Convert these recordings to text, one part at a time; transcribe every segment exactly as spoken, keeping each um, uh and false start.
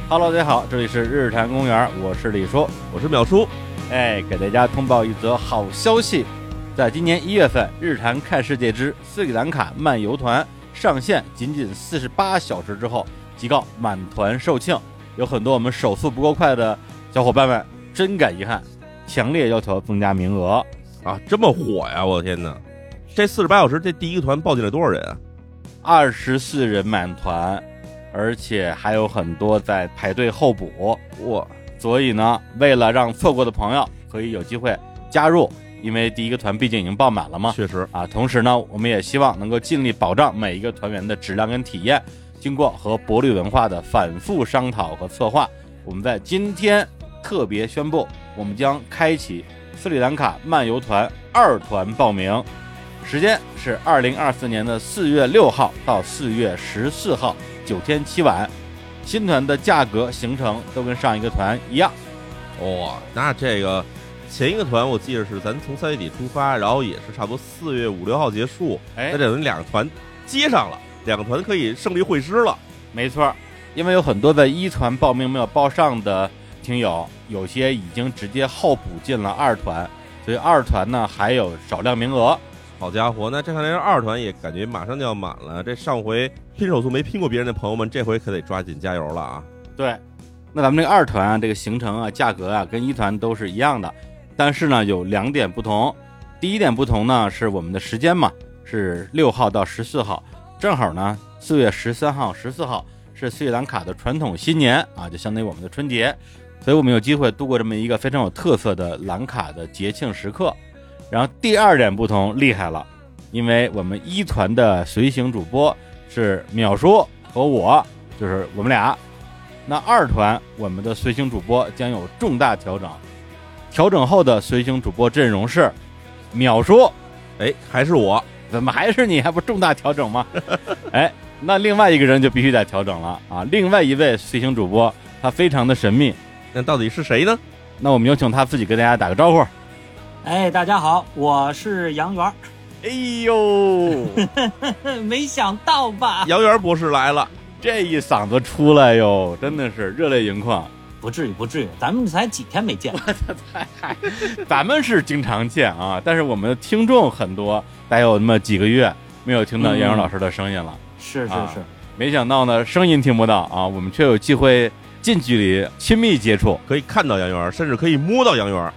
Hello， 大家好，这里是日坛公园，我是李叔， 我是淼叔。 哎，给大家通报一则好消息，在今年一月份，日坛看世界之斯里兰卡漫游团上线仅仅四十八小时之后，即告满团售罄。有很多我们手速不够快的小伙伴们真感遗憾，强烈要求增加名额啊！这么火呀！我的天哪，这四十八小时，这第一个团报进来多少人啊？ 二十四人满团。而且还有很多在排队候补哇，所以呢，为了让错过的朋友可以有机会加入，因为第一个团毕竟已经爆满了嘛， 确实啊。同时呢，我们也希望能够尽力保障每一个团员的质量跟体验。经过和博绿文化的反复商讨和策划，我们在今天特别宣布，我们将开启斯里兰卡漫游团二团报名，时间是二零二四年的四月六号到四月十四号。九天七晚，新团的价格行程都跟上一个团一样。 哇、哦，那这个前一个团我记得是咱从三月底出发，然后也是差不多四月五六号结束，哎，那等于两个团接上了，两个团可以胜利会师了。 没错，因为有很多在一团报名没有报上的听友，有些已经直接候补进了二团，所以二团呢还有少量名额。 好家伙，那这看来二团也感觉马上就要满了。这上回拼手速没拼过别人的朋友们，这回可得抓紧加油了啊！ 对，那咱们这个二团啊，这个行程啊、价格啊，跟一团都是一样的，但是呢有两点不同。第一点不同呢是我们的时间嘛，是六号到十四号，正好呢四月十三号、十四号是斯里兰卡的传统新年啊，就相当于我们的春节，所以我们有机会度过这么一个非常有特色的兰卡的节庆时刻。然后第二点不同厉害了，因为我们一团的随行主播是淼叔和我，就是我们俩。那二团我们的随行主播将有重大调整，调整后的随行主播阵容是淼叔， 哎，还是我？ 怎么还是你？还不重大调整吗？哎，那另外一个人就必须得调整了啊！另外一位随行主播他非常的神秘， 那到底是谁呢？ 那我们有请他自己跟大家打个招呼。 哎，大家好，我是杨元。 哎呦， 没想到吧？ 杨元博士来了， 这一嗓子出来哟，真的是热泪盈眶。 不至于，不至于，咱们才几天没见。 咱们是经常见啊，但是我们的听众很多，大概有那么几个月没有听到杨元老师的声音了。 嗯、是是是、啊， 没想到呢，声音听不到啊，我们却有机会近距离亲密接触， 可以看到杨元，甚至可以摸到杨元。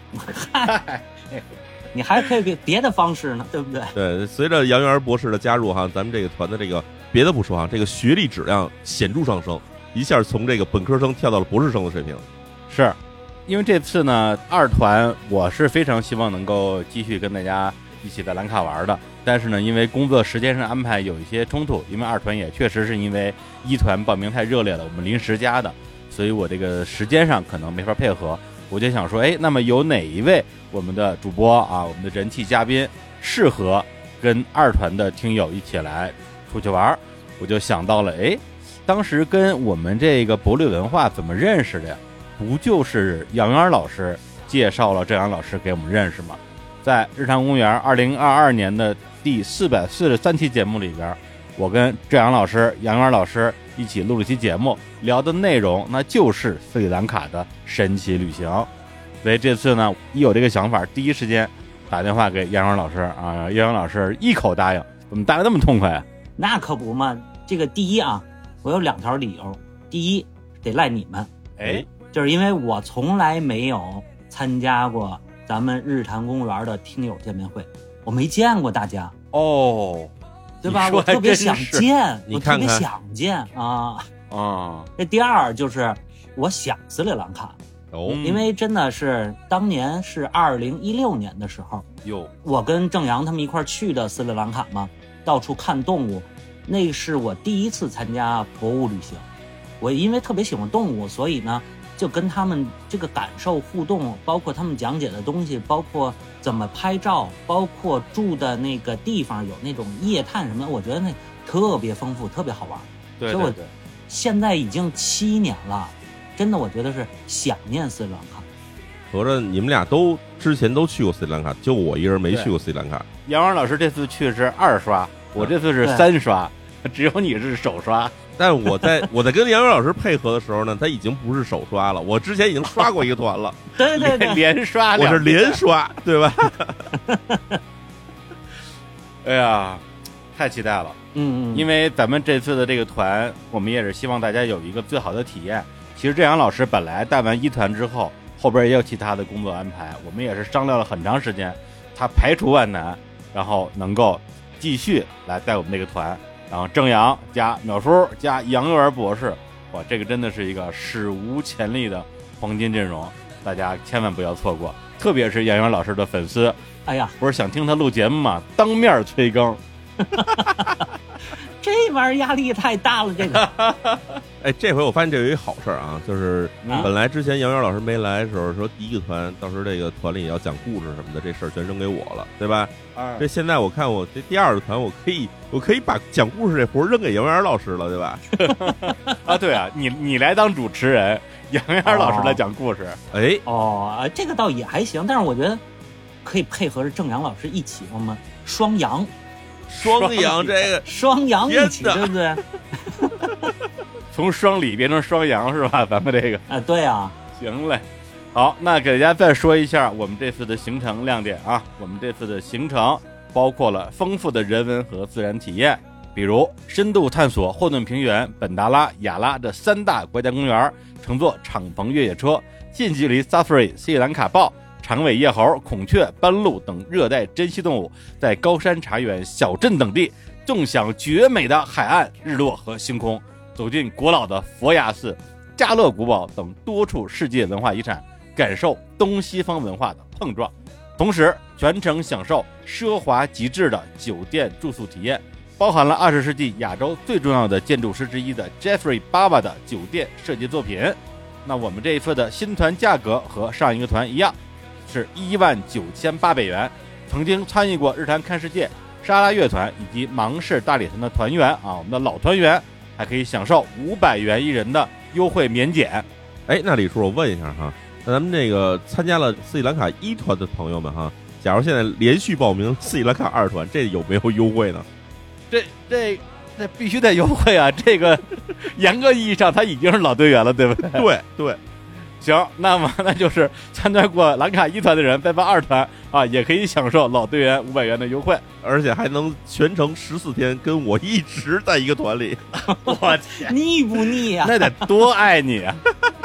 你还可以别的方式呢，对不对？ 对，随着杨元博士的加入哈，咱们这个团的这个别的不说哈，这个学历质量显著上升，一下从这个本科生跳到了博士生的水平。 是，因为这次呢，二团我是非常希望能够继续跟大家一起在兰卡玩的，但是呢，因为工作时间上安排有一些冲突，因为二团也确实是因为一团报名太热烈了，我们临时加的，所以我这个时间上可能没法配合。我就想说，哎，那么有哪一位我们的主播啊，我们的人气嘉宾适合跟二团的听友一起来出去玩？我就想到了，哎，当时跟我们这个博绿文化怎么认识的呀？不就是杨元老师介绍了郑阳老师给我们认识吗？在日坛公园二零二二年的第四百四十三期节目里边，我跟郑阳老师、杨元老师一起录了期节目，聊的内容那就是斯里兰卡的神奇旅行。所以这次呢，一有这个想法，第一时间打电话给杨元老师啊，杨元老师一口答应。怎么答得那么痛快啊？ 那可不嘛，这个第一啊，我有两条理由。第一，得赖你们， 哎， 就是因为我从来没有参加过咱们日坛公园的听友见面会，我没见过大家哦。 对吧？我特别想见， 你看看我特别想见啊啊！ 这第二就是我想斯里兰卡哦， 因为真的是当年是二零一六年的时候， 哟， 我跟郑阳他们一块去的斯里兰卡嘛，到处看动物，那是我第一次参加博物旅行。我因为特别喜欢动物，所以呢，就跟他们这个感受互动，包括他们讲解的东西，包括怎么拍照，包括住的那个地方有那种夜探什么的，我觉得那特别丰富，特别好玩。 对对对， 所以我现在已经七年了，真的我觉得是想念斯里兰卡。 合着你们俩都之前都去过斯里兰卡，就我一人没去过斯里兰卡。 杨王老师这次去是二刷，我这次是三刷，只有你是首刷。 但我在我在跟杨元老师配合的时候呢，他已经不是首刷了，我之前已经刷过一个团了， 对对对， 连刷， 我是连刷，对吧？ 哎呀，太期待了， 嗯嗯， 因为咱们这次的这个团，我们也是希望大家有一个最好的体验。其实郑阳老师本来带完一团之后，后边也有其他的工作安排，我们也是商量了很长时间，他排除万难，然后能够继续来带我们这个团。然后郑阳加淼叔加杨元博士，哇，这个真的是一个史无前例的黄金阵容，大家千万不要错过。特别是杨元老师的粉丝， 哎呀， 不是想听他录节目吗？当面催更， 这玩意儿压力也太大了，这个。 哎，这回我发现这有一好事啊，就是本来之前杨元老师没来的时候说第一个团，到时候这个团里要讲故事什么的，这事儿全扔给我了，对吧？这现在我看我这第二个团，我可以我可以把讲故事这活扔给杨元老师了，对吧？ 啊，对啊，你你来当主持人，杨元老师来讲故事。 哎， 哦，这个倒也还行，但是我觉得可以配合着郑阳老师一起，我们双阳。 双阳这个双阳一起，对不对？ 从双李变成双阳是吧？咱们这个啊，对啊， 行嘞。好，那给大家再说一下我们这次的行程亮点啊。我们这次的行程包括了丰富的人文和自然体验，比如深度探索霍顿平原、本达拉、雅拉这三大国家公园，乘坐敞篷越野车，近距离 Safari 斯里兰卡豹、长尾叶猴、孔雀、斑鹿等热带珍稀动物，在高山茶园、小镇等地纵享绝美的海岸、日落和星空，走进古老的佛牙寺、加勒古堡等多处世界文化遗产，感受东西方文化的碰撞，同时全程享受奢华极致的酒店住宿体验，包含了二十世纪亚洲最重要的建筑师之一的 Jeffrey Baba 的酒店设计作品。那我们这一次的新团价格和上一个团一样，是一万九千八百元。曾经参与过日坛看世界、沙拉乐团以及芒市大礼团的团员啊，我们的老团员还可以享受五百元一人的优惠免检。 哎，那李叔，我问一下哈，那咱们这个参加了斯里兰卡一团的朋友们哈，假如现在连续报名斯里兰卡二团，这有没有优惠呢？ 这这这必须得优惠啊！这个严格意义上他已经是老队员了，对不对？ 对对。 行，那么那就是参加过兰卡一团的人再办二团啊，也可以享受老队员五百元的优惠， 而且还能全程十四天跟我一直在一个团里。 我天， 腻不腻啊？ 那得多爱你啊！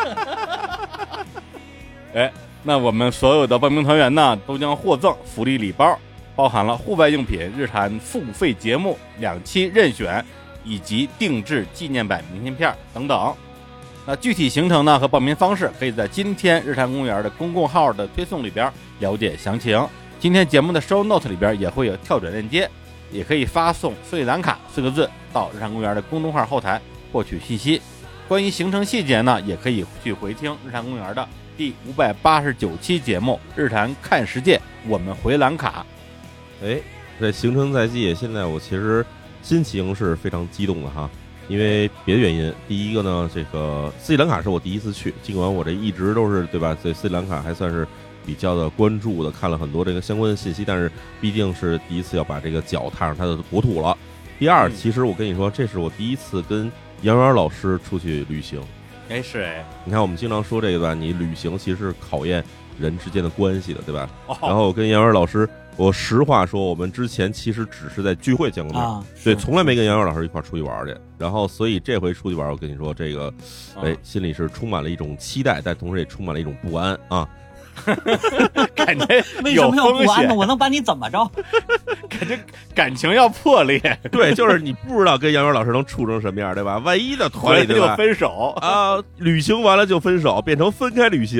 哎，那我们所有的报名团员呢，都将获赠福利礼包，包含了户外用品、日坛付费节目两期任选，以及定制纪念版明信片等等。那具体行程呢和报名方式，可以在今天日坛公园的公共号的推送里边了解详情。今天节目的 show note 里边也会有跳转链接，也可以发送斯里兰卡四个字到日坛公园的公众号后台获取信息。关于行程细节呢，也可以去回听日坛公园的第五百八十九期节目《日坛看世界》，我们回兰卡。 哎，这行程在即，现在我其实心情是非常激动的哈。因为别的原因，第一个呢，这个斯里兰卡是我第一次去，尽管我这一直都是对吧，对斯里兰卡还算是比较的关注的，看了很多这个相关的信息，但是毕竟是第一次要把这个脚踏上它的国土了。第二，其实我跟你说，这是我第一次跟杨元老师出去旅行。 哎，是哎， 你看我们经常说这个吧，你旅行其实是考验人之间的关系的，对吧？ 哦、 然后我跟杨元老师，我实话说，我们之前其实只是在聚会见过面， 啊、 对，从来没跟杨元老师一块出去玩去。然后，所以这回出去玩，我跟你说，这个，哎，心里是充满了一种期待，但同时也充满了一种不安啊。 感觉为什么要不安呢？我能把你怎么着？ 感觉感情要破裂。 对，就是你不知道跟杨元老师能处成什么样，对吧？万一的团里就分手啊，旅行完了就分手，变成分开旅行。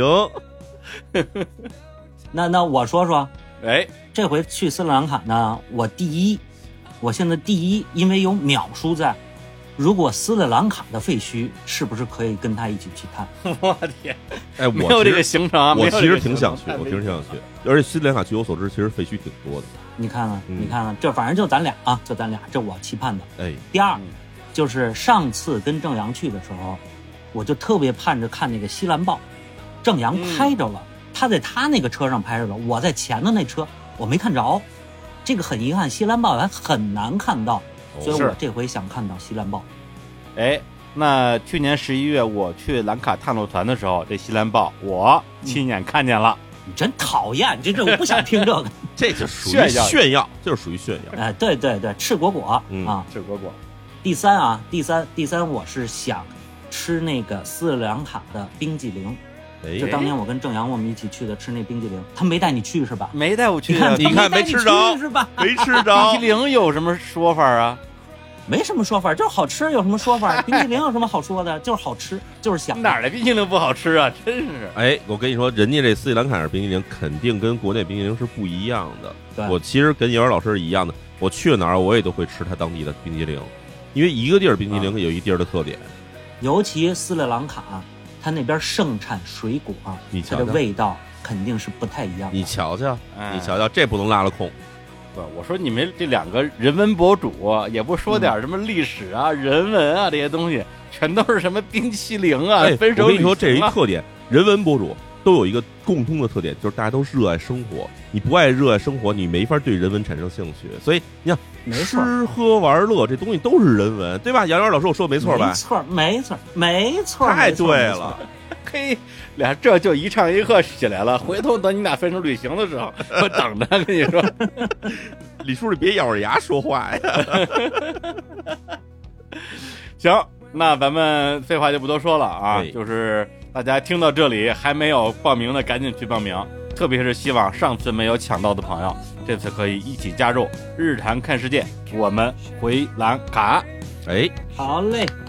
那那我说说， 哎， 这回去斯里兰卡呢，我第一，我现在第一，因为有淼叔在。如果斯里兰卡的废墟是不是可以跟他一起去看？ 我天！ 哎，我没有这个行程啊， 我其实挺想去，我其实挺想去。而且斯里兰卡据我所知，其实废墟挺多的。 你看看， 嗯、 你看看，这反正就咱俩啊，就咱俩，这我期盼的。 哎， 第二，就是上次跟郑阳去的时候，我就特别盼着看那个西兰豹，郑阳拍着了，嗯、他在他那个车上拍着了，我在前的那车我没看着，这个很遗憾，西兰豹还很难看到。所以我这回想看到西兰豹。 哎，那去年十一月我去兰卡探路团的时候，这西兰豹我亲眼看见了。 你真讨厌，这这我不想听这个。 这就属于炫耀炫耀，就是属于炫耀。 哎，对对对，赤果果、 嗯、 啊， 赤果果。 第三啊，第三第三，我是想吃那个斯里兰卡的冰激凌。 哎， 就当年我跟郑阳我们一起去的，吃那冰激凌，他没带你去是吧？ 没带我去、 啊， 你看没没吃着是吧？ 没吃着。 冰激凌有什么说法啊？ 没什么说法，就是好吃，有什么说法？冰激凌有什么好说的？就是好吃，就是香。 哪儿的冰激凌不好吃啊？真是！ 哎，我跟你说，人家这斯里兰卡的冰激凌肯定跟国内冰激凌是不一样的。 对， 我其实跟叶文老师是一样的，我去了哪儿我也都会吃他当地的冰激凌，因为一个地儿冰激凌有一地儿的特点。 尤其斯里兰卡，它那边盛产水果， 你瞧瞧它的味道肯定是不太一样的。 你瞧瞧， 哎、 你瞧瞧，这不能落了空。 不，我说你们这两个人文博主也不说点什么历史啊、嗯、人文啊这些东西，全都是什么冰淇淋啊、 哎、 分手旅行啊。 我跟你说，这一特点，人文博主都有一个共通的特点，就是大家都热爱生活。你不爱热爱生活，你没法对人文产生兴趣。所以你看，吃喝玩乐这东西都是人文，对吧？杨元老师，我说没错吧？ 没错，没错，没错， 太对了。 嘿，俩这就一唱一和起来了。回头等你俩分手旅行的时候，我等着跟你说。 李叔，你别咬着牙说话呀。 行，那咱们废话就不多说了啊，就是大家听到这里还没有报名的，赶紧去报名。特别是希望上次没有抢到的朋友，这次可以一起加入日坛看世界，我们回兰卡。 哎， 好嘞。